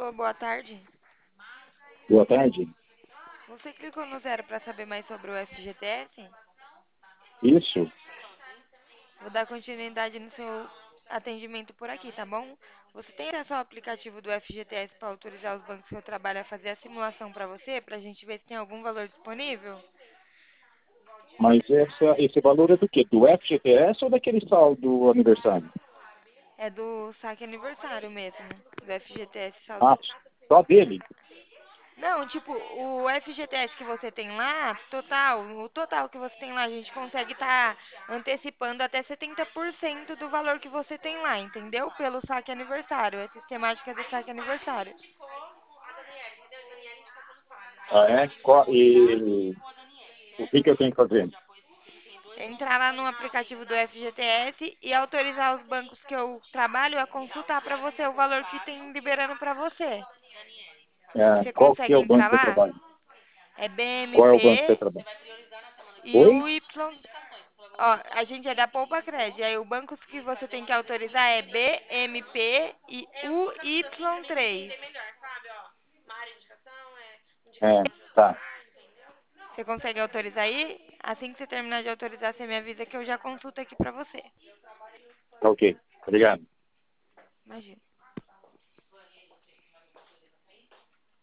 Alô, boa tarde. Boa tarde. Você clicou no zero para saber mais sobre o FGTS? Isso, Vou dar continuidade no seu atendimento por aqui, tá bom? Você tem acesso ao aplicativo do FGTS para autorizar os bancos que eu trabalho a fazer a simulação para você, para a gente ver se tem algum valor disponível? mas esse valor é do quê? Do FGTS ou daquele saldo aniversário? É do saque aniversário mesmo, do FGTS saldo. Ah, só dele? Não, tipo, o FGTS que você tem lá, total, o total que você tem lá, a gente consegue estar antecipando até 70% do valor que você tem lá, entendeu? Pelo saque aniversário, é sistemática do saque aniversário. Ah, é? E o que eu tenho que fazer? Entrar lá no aplicativo do FGTS e autorizar os bancos que eu trabalho a consultar para você o valor que tem liberando para você. Você Qual que consegue é o banco entrar que eu lá? trabalho? É Qual é o banco que você BMP trabalha? e Oi? o Y. Ó, a gente é da Poupa Cred. Aí o banco que você tem que autorizar é BMP e UY3. É, tá. Você consegue autorizar aí? Assim que você terminar de autorizar, você me avisa que eu já consulto aqui pra você. Tá ok. Obrigado. Imagina.